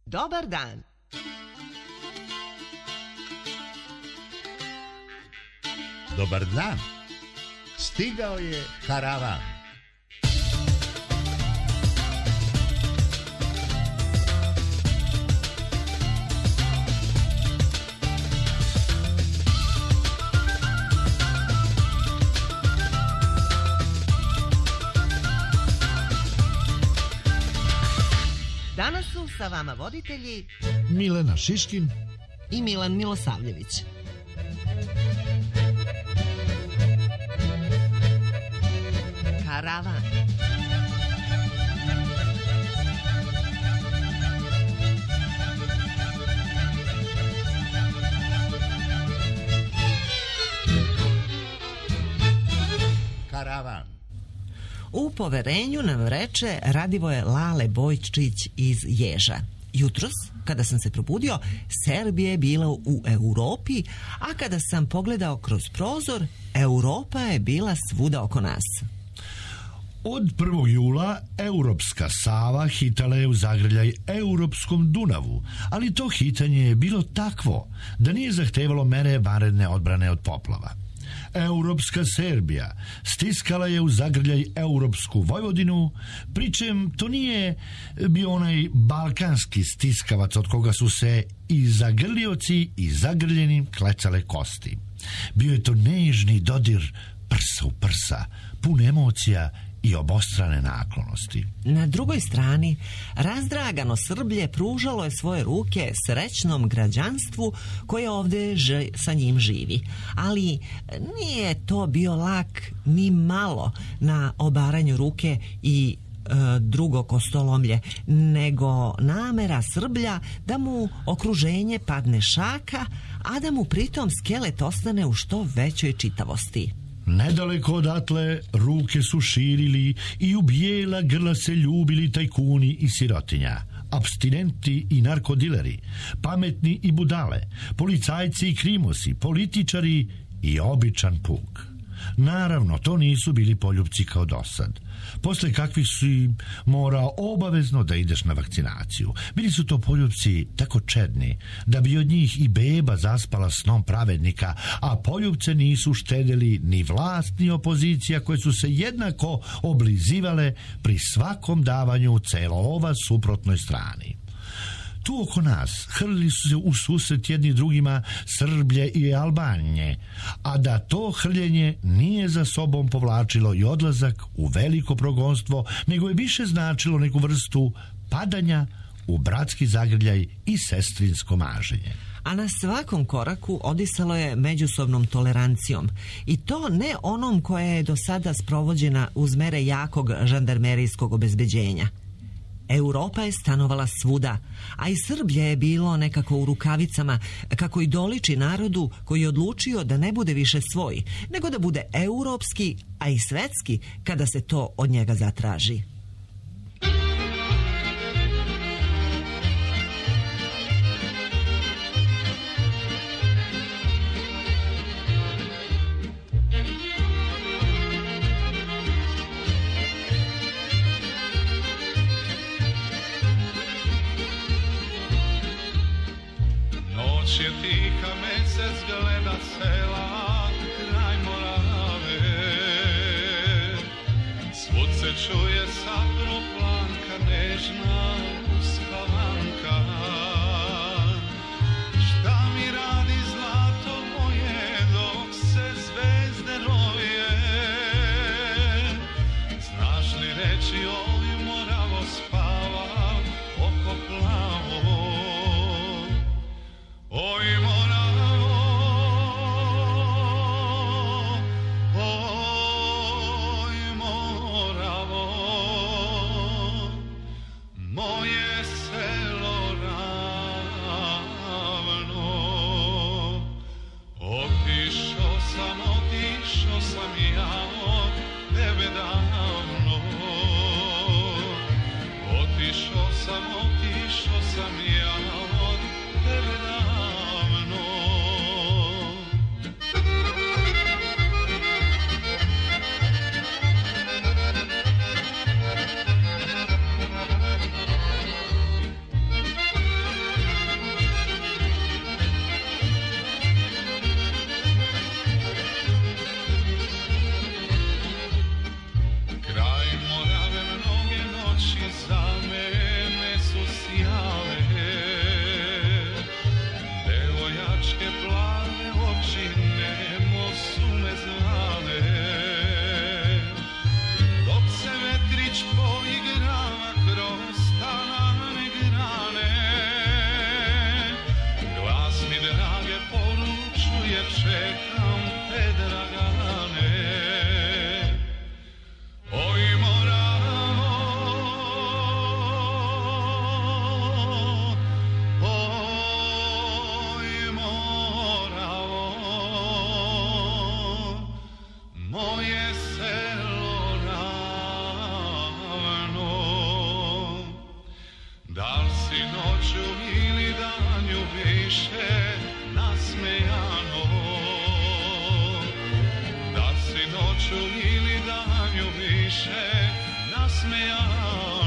Dobar dan. Dobar dan. Stigao je karavan. Danas su sa vama voditelji Milena Šiškin i Milan Milosavljević. Karavan. Karavan. U poverenju nam reče Radivoje Lale Bojčić iz Ježa. Jutros, kada sam se probudio, Serbija je bila u Europi, a kada sam pogledao kroz prozor, Europa je bila svuda oko nas. Od 1. jula europska Sava hitala je u zagrljaj europskom Dunavu, ali to hitanje je bilo takvo da nije zahtevalo mere vanredne odbrane od poplava. Europska Serbija stiskala je u zagrljaj europsku Vojvodinu, pričem to nije bio onaj balkanski stiskavac od koga su se i zagrlioci i zagrljeni klecale kosti. Bio je to nežni dodir prsa u prsa, pun emocija i obostrane naklonosti. Na drugoj strani, razdragano Srblje pružalo je svoje ruke srećnom građanstvu koje ovdje sa njim živi. Ali nije to bio lak ni malo na obaranju ruke i drugo kostolomlje, nego namera Srblja da mu okruženje padne šaka, a da mu pritom skelet ostane u što većoj čitavosti. Nedaleko odatle ruke su širili i u bijela grla se ljubili tajkuni i sirotinja, apstinenti i narkodileri, pametni i budale, policajci i krimosi, političari i običan puk. Naravno, to nisu bili poljupci kao dosad. Posle kakvih si morao obavezno da ideš na vakcinaciju. Bili su to poljupci tako čedni da bi od njih i beba zaspala snom pravednika, a poljupce nisu štedeli ni vlast ni opozicija koje su se jednako oblizivale pri svakom davanju celova suprotnoj strani. Tu oko nas hrlili su se u susret jedni drugima Srblje i Albanje, a da to hrljenje nije za sobom povlačilo i odlazak u veliko progonstvo, nego je više značilo neku vrstu padanja u bratski zagrljaj i sestrinsko maženje. A na svakom koraku odisalo je međusobnom tolerancijom, i to ne onom koja je do sada sprovođena uz mere jakog žandarmerijskog obezbeđenja. Europa je stanovala svuda, a i Srblje je bilo nekako u rukavicama, kako i doliči narodu koji je odlučio da ne bude više svoj, nego da bude europski, a i svetski kada se to od njega zatraži. Noć je tiha, mesec gleda sela kraj Morave. Svud se čuje saproplanka, nežna uspavanka. Šta mi radi zlato moje dok se zvezde rovije? Znaš li reći oj Moravo spava oko plavo? Oj Moravo, oj Moravo, moje selo ravno. Otišao sam ja od tebe davno. Otišao sam ja od tebe davno. ili danju više nasmejano, da si noću ili danju više nasmejano.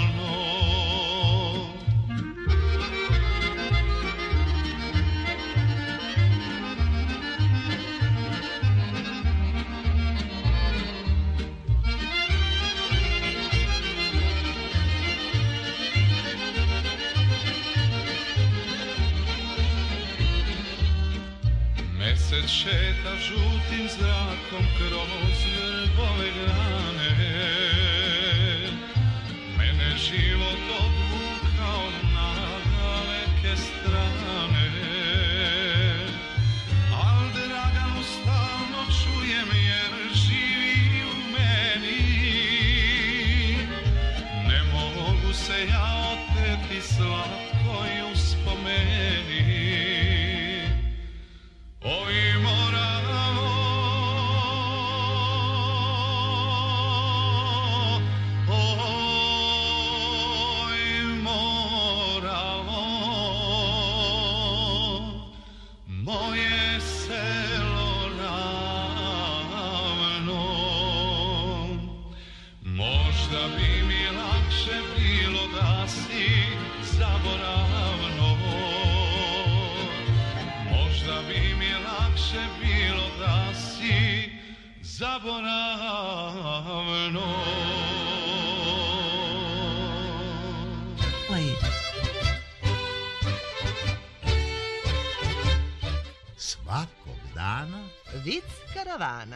Mesec šeta žutim zrakom kroz vrbove grane, mene život odvukao na daleke strane, al Draganu stalno čujem jer živi u meni, ne mogu se ja oteti slatkoj uspomeni. Oj Moravo, oj Moravo, moje selo ravno, možda bi mi lakše bilo da si zaboravno, možda bi mi lakše bilo da si zaboravno. Svakog dana Vic karavana.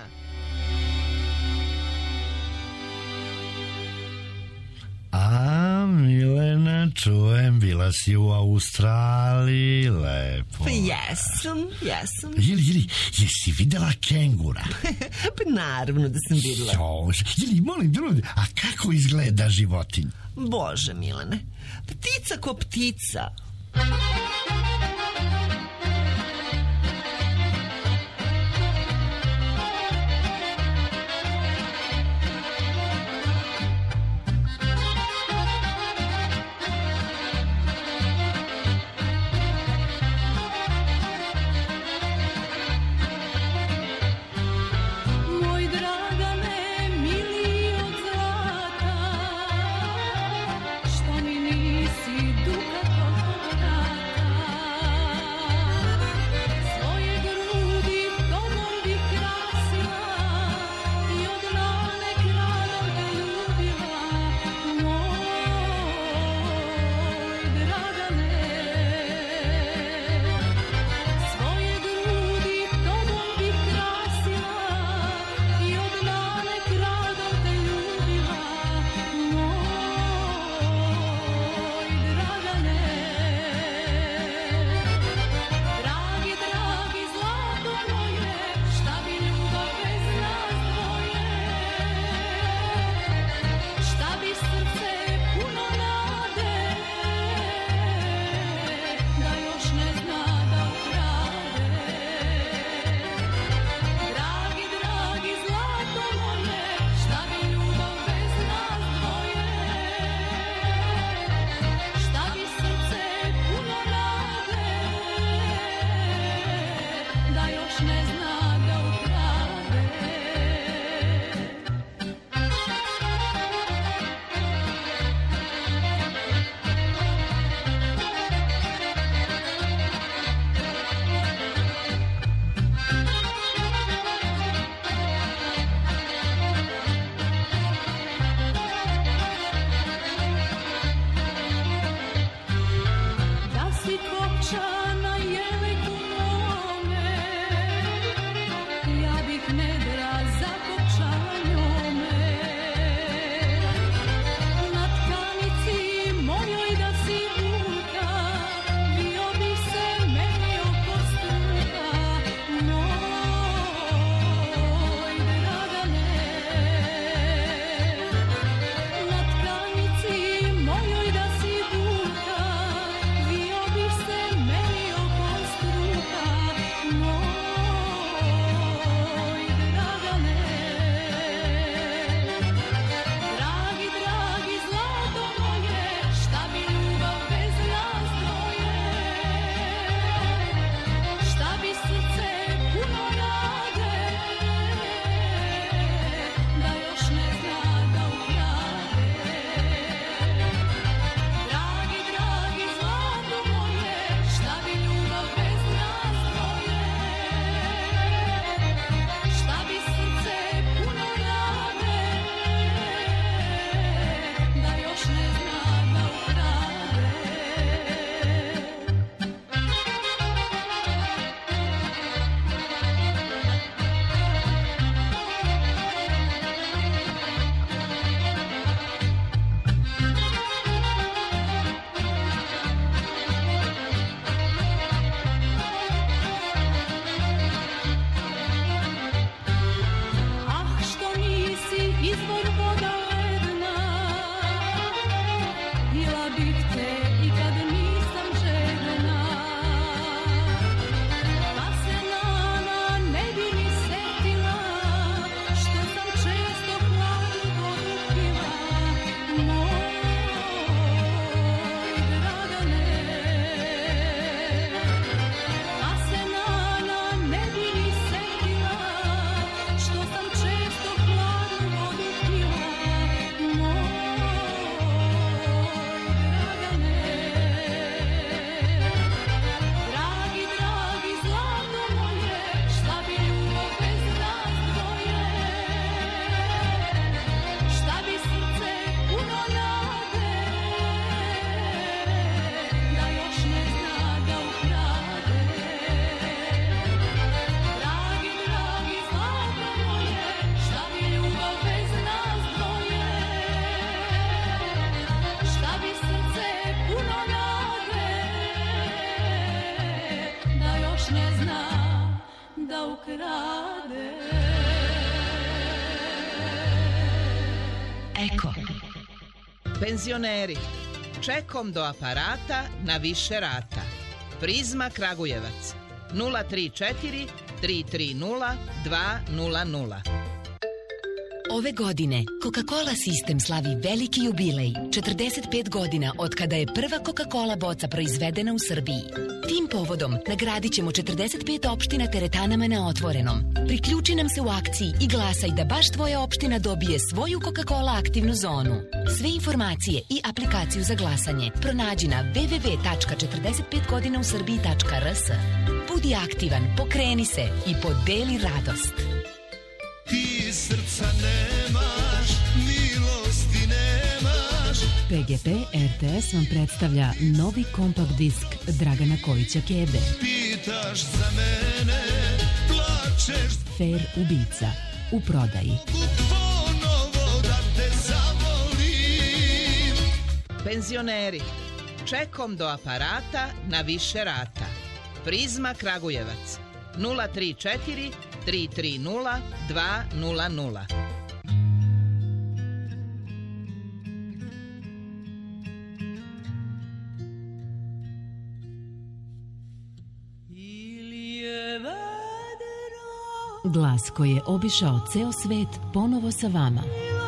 A, Milena, čujem, bila si u Australiji, lepo. Pa jesam. Jesi videla kengura? Pa naravno da sam videla. Molim, a kako izgleda životinja? Bože, Milane, ptica ko ptica. Što mi nisi duga tog vrata, baš ne zna da ukrade. Eko. Penzioneri, čekom do aparata na više rata. Prizma Kragujevac 034 330 200. Ove godine Coca-Cola sistem slavi veliki jubilej, 45 godina od kada je prva Coca-Cola boca proizvedena u Srbiji. Tim povodom nagradit ćemo 45 opština teretanama na otvorenom. Priključi nam se u akciji i glasaj da baš tvoja opština dobije svoju Coca-Cola aktivnu zonu. Sve informacije i aplikaciju za glasanje pronađi na www.45godinausrbiji.rs. Budi aktivan, pokreni se i podeli radost. Ti srca nemaš, milosti nemaš. PGP RTS vam predstavlja novi kompakt disk Dragana Kojića Kebe. Pitaš za mene, plačeš. Fair ubica u prodaji. Ponovo da te zavolim. Penzioneri, čekom do aparata na više rata. Prizma Kragujevac 034 330 200. Glas koji je obišao ceo svet ponovo sa vama.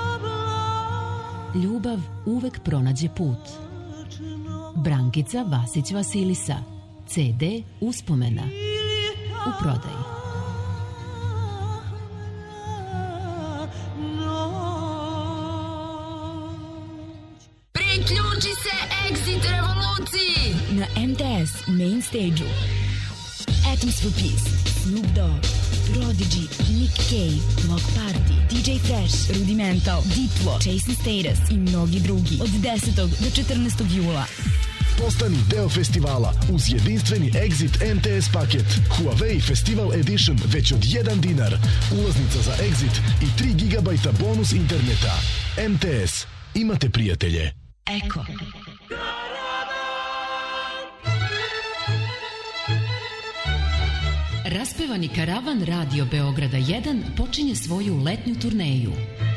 Ljubav uvek pronađe put. Brankica Vasić Vasilisa. CD Uspomena u prodaji. Priključi se Exit revoluciji na MTS Main Stage-u. Atoms for Peace, Snoop Dogg, Prodigy, Nick Cave, Block Party, DJ Fresh, Rudimental, Diplo, Jason Status i mnogi drugi od 10. do 14. jula. Postani deo festivala uz jedinstveni Exit MTS paket. Huawei Festival Edition već od $1. Ulaznica za Exit i 3 GB bonus interneta. MTS. Imate prijatelje. Eko. Raspevani karavan Radio Beograda 1 počinje svoju letnju turneju.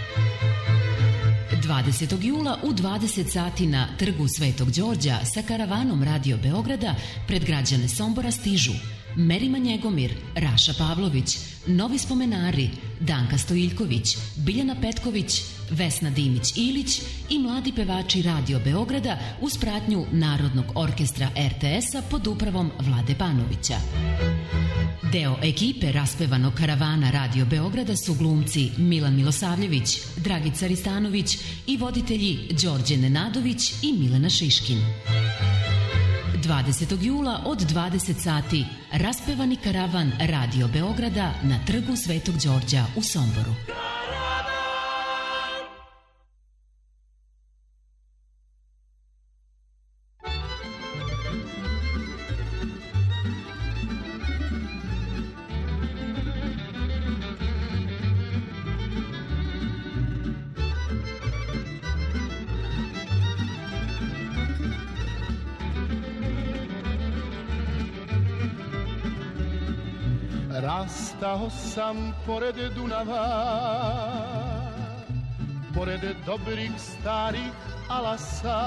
20. jula u 20 sati na Trgu Svetog Đorđa sa karavanom Radio Beograda pred građane Sombora stižu Merima Njegomir, Raša Pavlović, Novi spomenari, Danka Stojiljković, Biljana Petković, Vesna Dimić-Ilić i mladi pevači Radio Beograda uz pratnju Narodnog orkestra RTS-a pod upravom Vlade Banovića. Deo ekipe raspevanog karavana Radio Beograda su glumci Milan Milosavljević, Dragica Ristanović i voditelji Đorđe Nenadović i Milena Šiškin. 20. jula od 20 sati raspevani karavan Radio Beograda na Trgu Svetog Đorđa u Somboru. Rastao sam pored Dunava, pored dobrih starih alasa.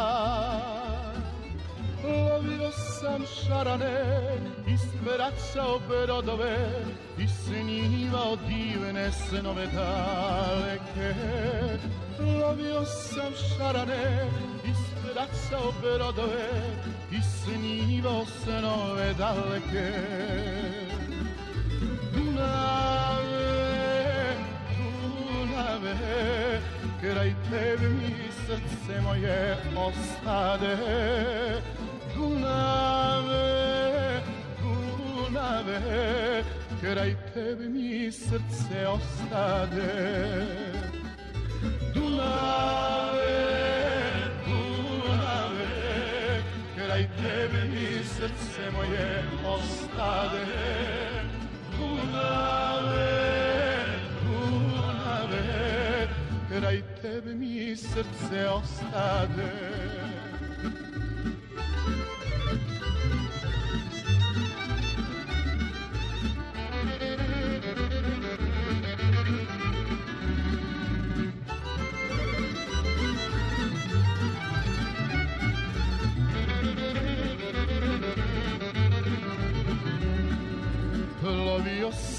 Lovio sam šarane, ispraćao brodove i snimao divne snove daleke. Lovio sam šarane, ispraćao brodove i snimao snove daleke. Dunave, Dunave, kraj tebe mi srce moje ostade. Dunave, Dunave, kraj tebe mi srce ostade. Dunave, Dunave, kraj tebe mi srce moje ostade. Dunave, Dunave, kraj tebe mi srce ostade.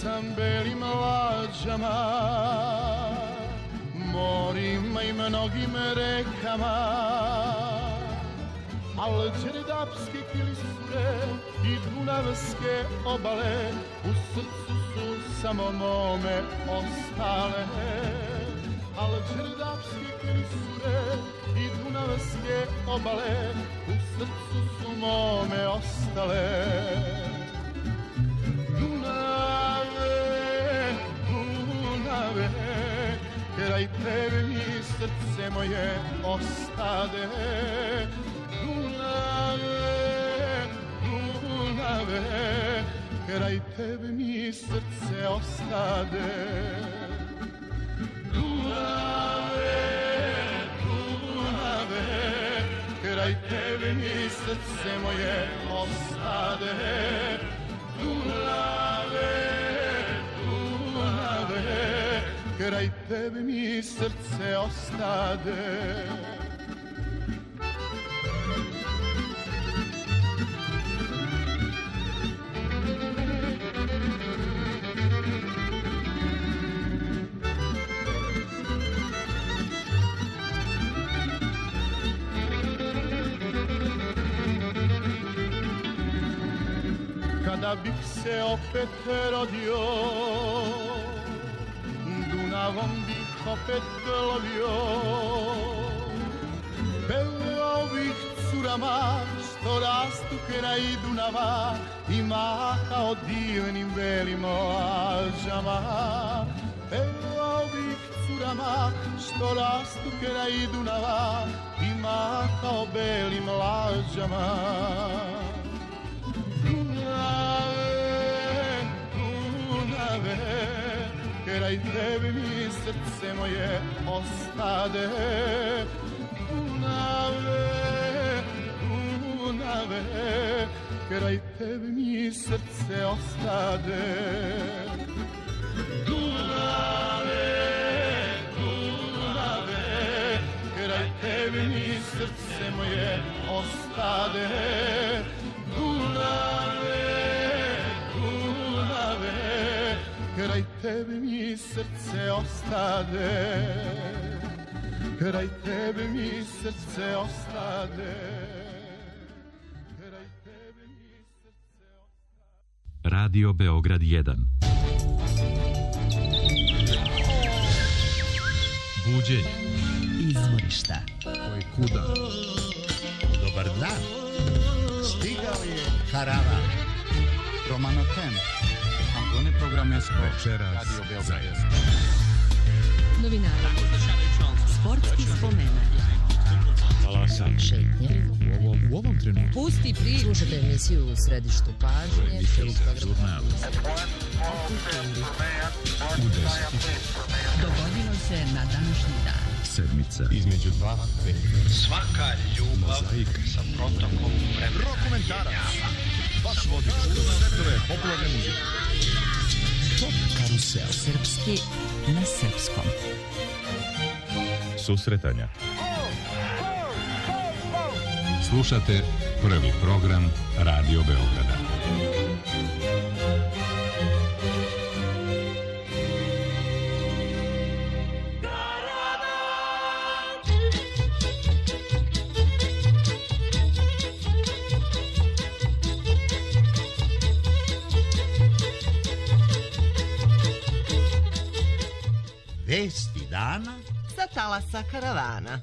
sam belim lađama, morima i mnogim rekama, al đerdapske kilisure i dunavske obale u srcu su samo mome ostale. Al đerdapske kilisure i dunavske obale u srcu su mome ostale. Dunave, Dunave, kraj tebe mi srce moje ostade. Dunave, Dunave, kraj tebe mi srce ostade. Dunave, Dunave, kraj tebe mi srce moje ostade. Dunave, Dunave, kraj tebe mi srce ostade. Kada bih se opet rodio, Dunavom bih opet lovio, pevao bih curama što rastu kraj Dunava i mahao divnim belim lađama. Pevao bih curama što rastu kraj Dunava i mahao belim lađama. Kraj tebe mi srce moje ostade. Dunave, Dunave, kraj tebe mi srce ostade. Dunave, Dunave, kraj tebe mi srce moje ostade. Dunave, Dunave, kraj tebe mi srce ostade. Kraj tebe mi srce ostade. Kraj tebe mi srce ostade. Radio Beograd 1. Buđenje. Izvorišta. Koji kuda. Dobar dan. Stigao je karavan. Romano Temp. Antone Programesko. Večeras zajedno. Novinari. Sportski spomena. Talasan. Šetnje. U ovom trenutku. Pusti priču. Slušajte emisiju u središtu pažnje. Žurnal. U 10. Dogodilo se na današnji dan. Sedmica. Između dva veka. Svaka ljubav sa protokom vremena. Rokomentarac. Vaš vodič. Svetove popularne muzike. Top karusel. Srpski na srpskom. Susretanja. Slušate prvi program Radio Beograda. Vesti dana sa talasa karavana.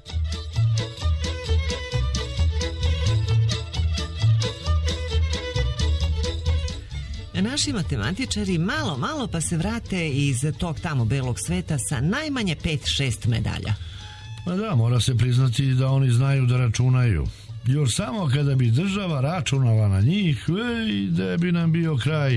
Naši matematičari malo pa se vrate iz tog tamo belog sveta sa najmanje 5-6 medalja. Pa da, mora se priznati da oni znaju da računaju. Još samo kada bi država računala na njih, gde bi nam bio kraj.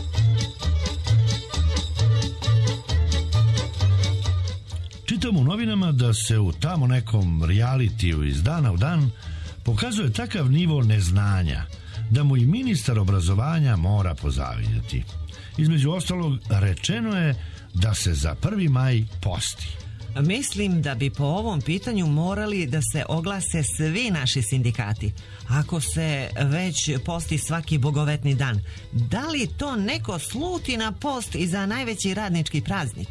Čitam u novinama da se u tamo nekom realitiju iz dana u dan pokazuje takav nivo neznanja da mu i ministar obrazovanja mora pozavidjeti. Između ostalog, rečeno je da se za 1. maj posti. Mislim da bi po ovom pitanju morali da se oglase svi naši sindikati. Ako se već posti svaki bogovetni dan, da li to neko sluti na post i za najveći radnički praznik?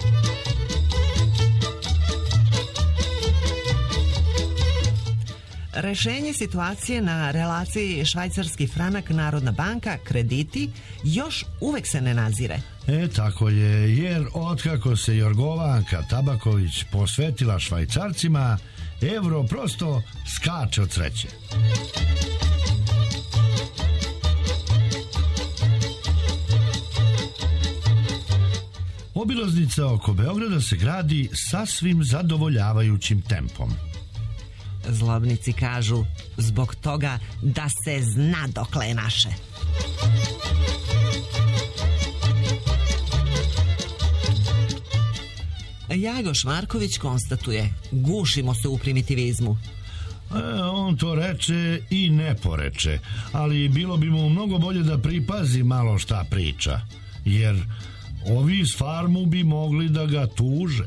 Rešenje situacije na relaciji švajcarski franak Narodna banka krediti još uvek se ne nazire. Tako je, jer otkako se Jorgovanka Tabaković posvetila švajcarcima, evro prosto skače od sreće. Obilaznica oko Beograda se gradi sasvim zadovoljavajućim tempom. Zlobnici kažu zbog toga da se zna dokle je naše. Jagoš Marković konstatuje, gušimo se u primitivizmu. On to reče i ne poreče, ali bilo bi mu mnogo bolje da pripazi malo šta priča, jer ovi iz farmu bi mogli da ga tuže.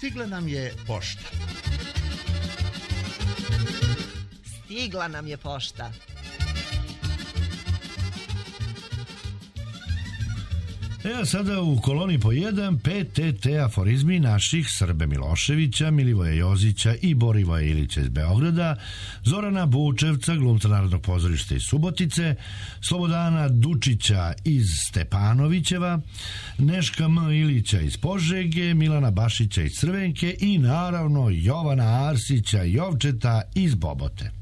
Stigla nam je pošta. Stigla nam je pošta. Evo sada u koloni po 1 PTT aforizmi naših Srbe Miloševića, Milivoja Jozića i Borivoja Ilića iz Beograda, Zorana Bučevca, glumca Narodnog pozorišta iz Subotice, Slobodana Dučića iz Stepanovićeva, Neška M. Ilića iz Požege, Milana Bašića iz Crvenke i naravno Jovana Arsića Jovčeta iz Bobote.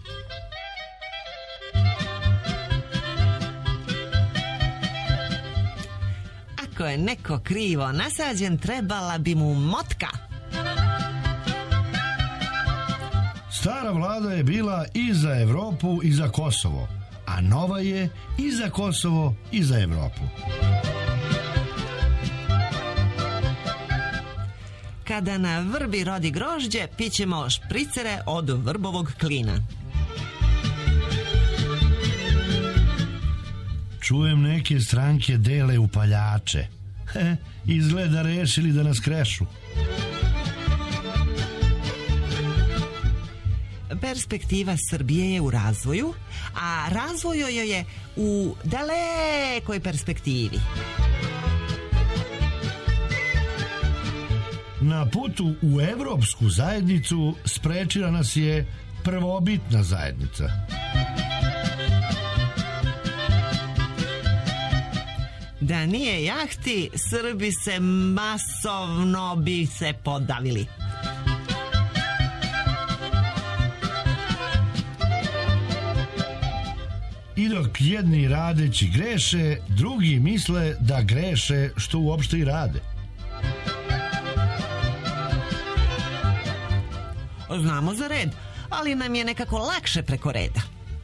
Ako je neko krivo nasađen, trebala bi mu motka. Stara vlada je bila i za Evropu i za Kosovo, a nova je i za Kosovo i za Evropu. Kada na vrbi rodi grožđe, pićemo špricere od vrbovog klina. Čujem neke stranke dele upaljače. Izgleda rešili da nas krešu. Perspektiva Srbije je u razvoju, a razvoj joj je u dalekoj perspektivi. Na putu u Evropsku zajednicu sprečila nas je prvobitna zajednica. Da nije jahti, Srbi se masovno bi se podavili. I dok jedni radeći greše, drugi misle da greše što uopšte i rade. Znamo za red, ali nam je nekako lakše preko reda.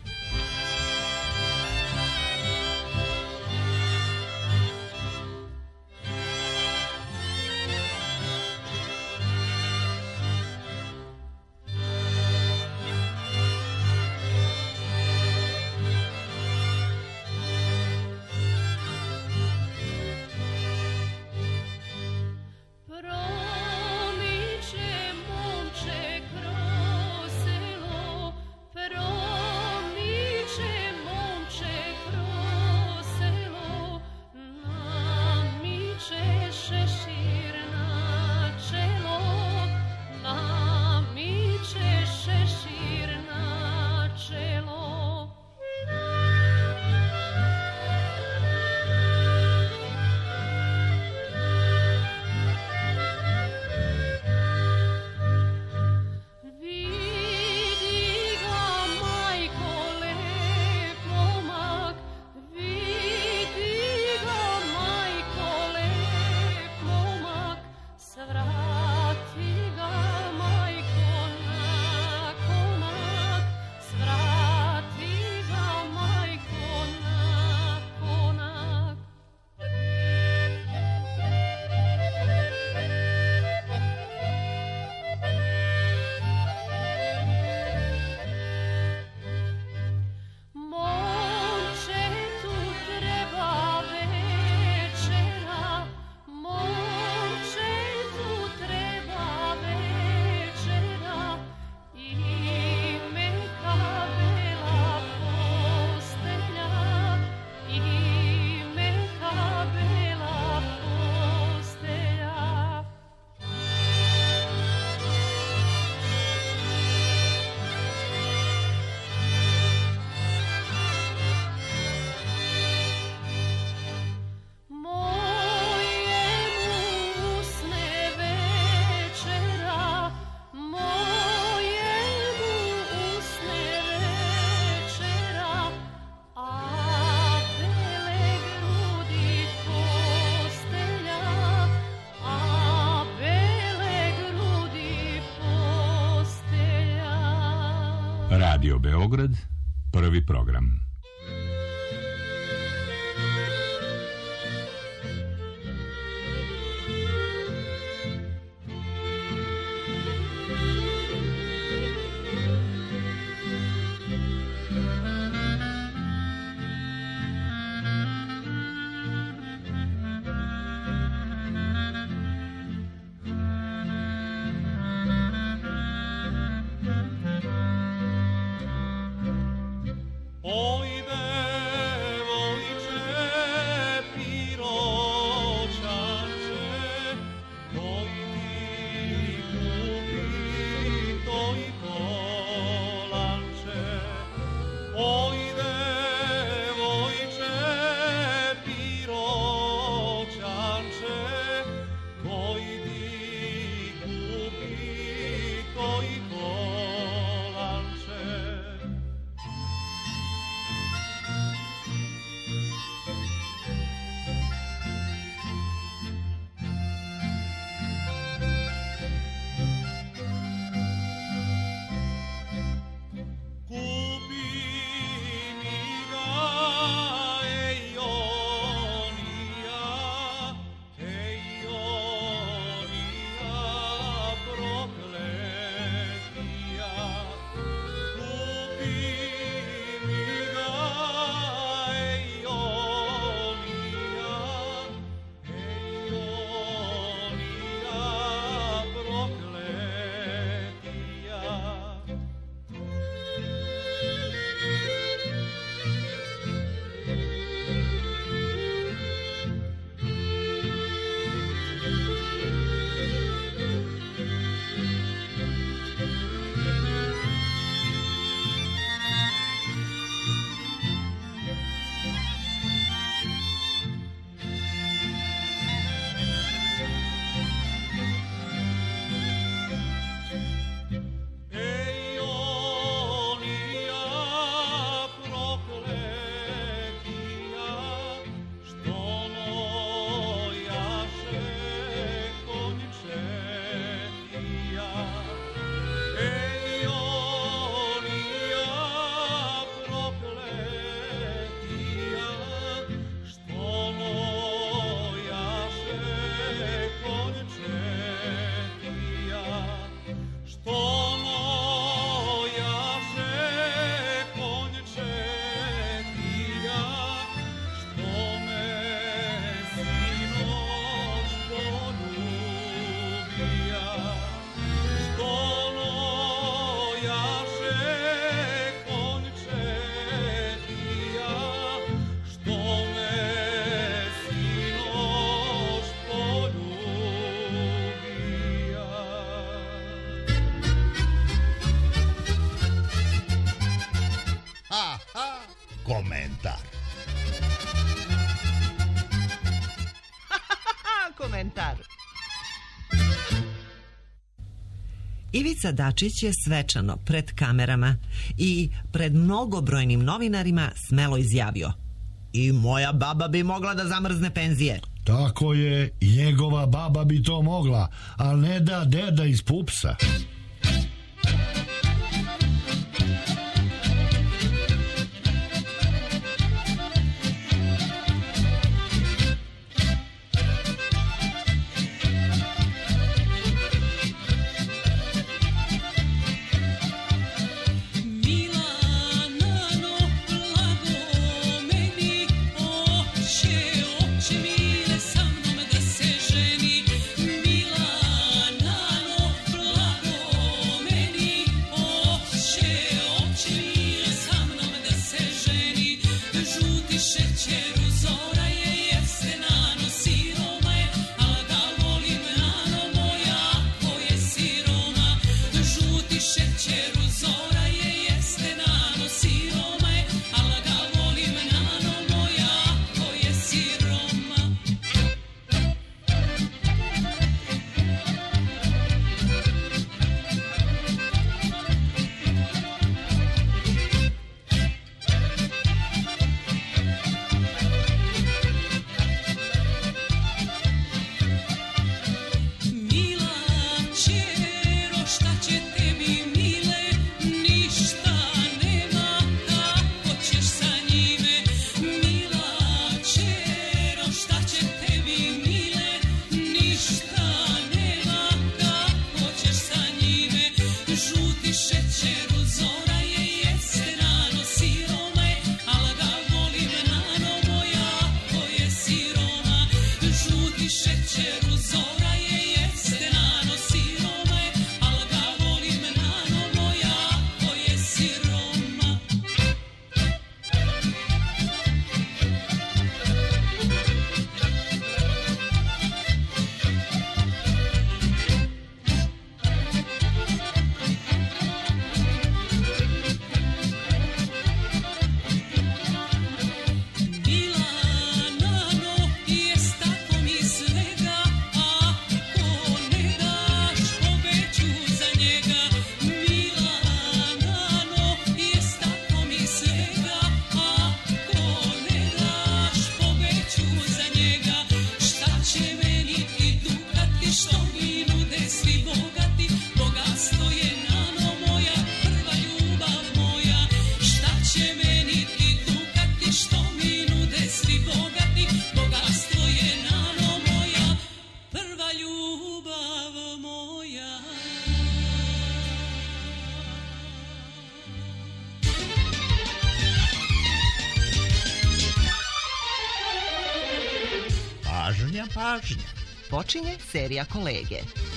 Radio Beograd, prvi program. komentar. Komentar. Ivica Dačić je svečano pred kamerama i pred mnogobrojnim novinarima smelo izjavio: i moja baba bi mogla da zamrzne penzije. Tako je, njegova baba bi to mogla, ali ne da deda iz Pupsa. Pažnja. Počinje serija Kolege.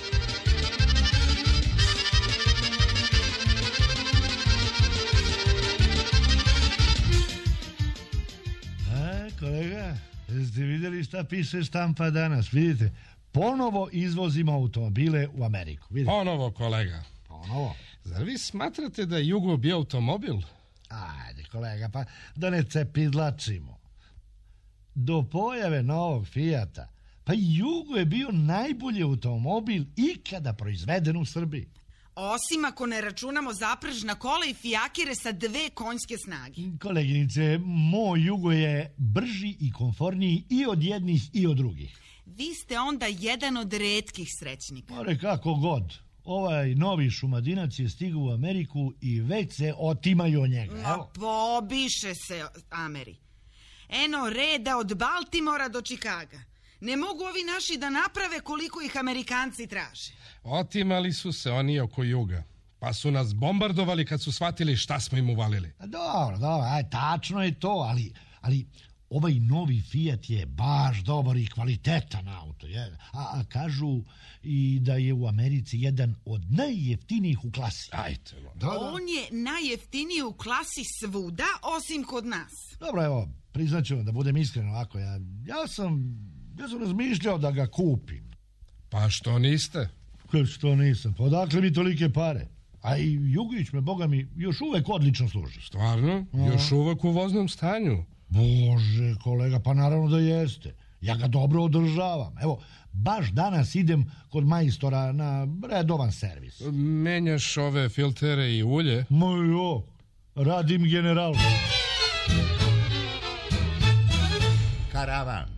Kolega, jeste vidjeli šta piše štampa danas? Vidite, ponovo izvozimo automobile u Ameriku. Vidite. Ponovo, kolega. Ponovo. Zar vi smatrate da je Jugo bio automobil? Ajde, kolega, pa da ne cepidlačimo. Do pojave novog Fijata, pa Jugo je bio najbolji automobil ikada proizveden u Srbiji. Osim ako ne računamo zaprežna kola i fijakire sa 2 konjske snage. Koleginice, moj Jugo je brži i konforniji i od jednih i od drugih. Vi ste onda jedan od retkih srećnika. More kako god. Ovaj novi Šumadinac je stigao u Ameriku i već se otimaju od njega. No, pobiše se, Ameri. Eno reda od Baltimora do Čikaga. Ne mogu ovi naši da naprave koliko ih Amerikanci traže. Otimali su se oni oko Juga. Pa su nas bombardovali kad su shvatili šta smo im uvalili. Dobro, tačno je to, ali ovaj novi Fiat je baš dobar i kvalitetan auto. A kažu i da je u Americi jedan od najjeftinijih u klasi. Ajte. On je najjeftiniji u klasi svuda, osim kod nas. Dobro, evo, priznaću vam da budem iskren ovako. Ja sam razmišljao da ga kupim. Pa što niste? Što nisam? Pa odakle mi tolike pare? A i Jugić me, boga mi, još uvek odlično služi. Stvarno? Još uvek u voznom stanju? Bože, kolega, pa naravno da jeste. Ja ga dobro održavam. Evo, baš danas idem kod majstora na redovan servis. Menjaš ove filtere i ulje? Ma jo, radim generalno. Karavan.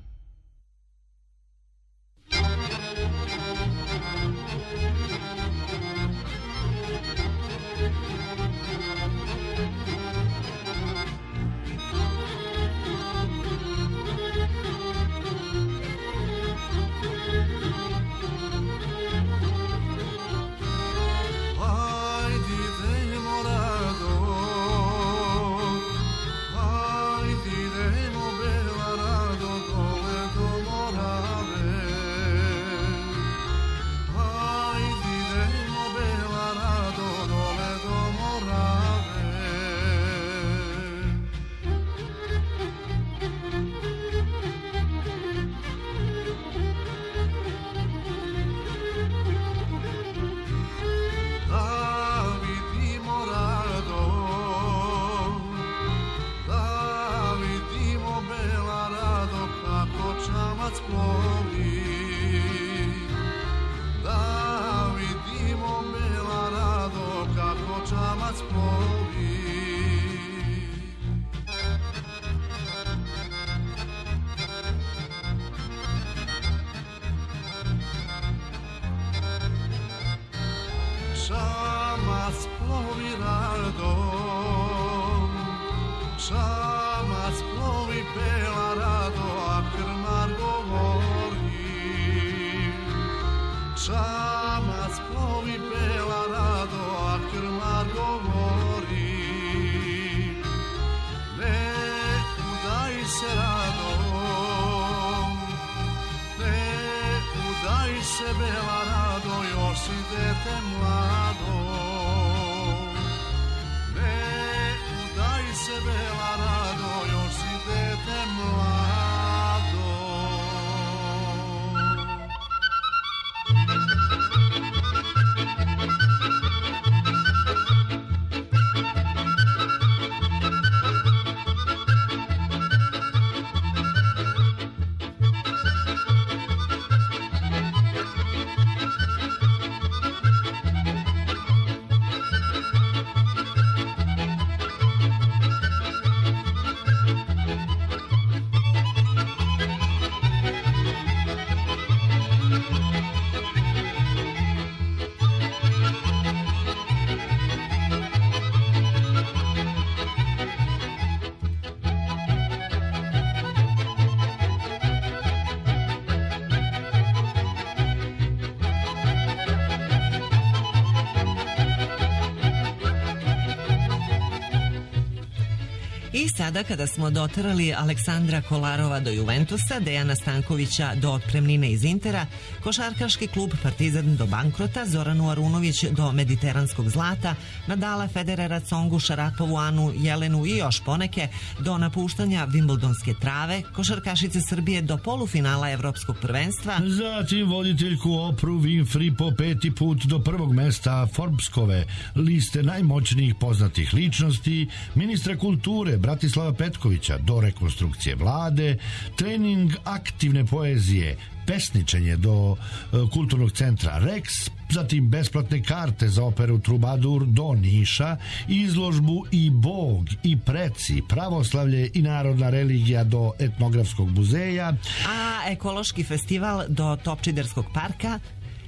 I sada kada smo doterali Aleksandra Kolarova do Juventusa, Dejana Stankovića do otpremnine iz Intera, košarkaški klub Partizan do bankrota, Zoranu Arunović do mediteranskog zlata, Nadala, Federera, Congu, Šarapovu, Anu, Jelenu i još poneke do napuštanja Wimbledonske trave, košarkašice Srbije do polufinala Evropskog prvenstva, zatim voditeljku Opru Winfrey po 5. put do prvog mesta Forbeskove liste najmoćnijih poznatih ličnosti, ministra kulture Bratislava Petkovića do rekonstrukcije vlade, trening aktivne poezije, pesničenje do kulturnog centra Rex, zatim besplatne karte za operu Trubadur do Niša, izložbu I Bog i preci, pravoslavlje i narodna religija do etnografskog muzeja, a ekološki festival do Topčiderskog parka,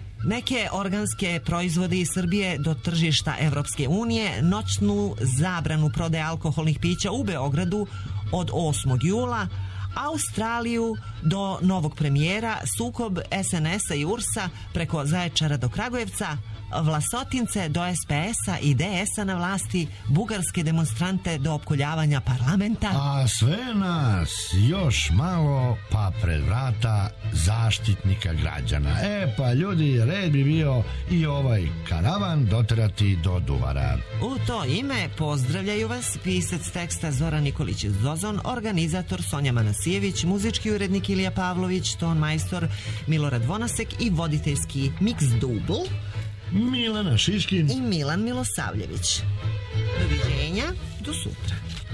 neke organske proizvode iz Srbije do tržišta Evropske unije, noćnu zabranu prodaje alkoholnih pića u Beogradu od 8. jula, Australiju do novog premijera, sukob SNS-a i URS-a preko Zaječara do Kragujevca, Vlasotince do SPS-a i DS-a na vlasti, bugarske demonstrante do opkoljavanja parlamenta. A sve nas još malo pa pred vrata Zaštitnika građana. Pa ljudi, red bi bio i ovaj karavan doterati do Duvara. U to ime pozdravljaju vas pisac teksta Zoran Nikolić Zozon, organizator Sonja Manasijević, muzički urednik Ilija Pavlović, ton majstor Milorad Vonasek i voditeljski mix dubl Milana Šiškin i Milan Milosavljević. Doviđenja, do sutra.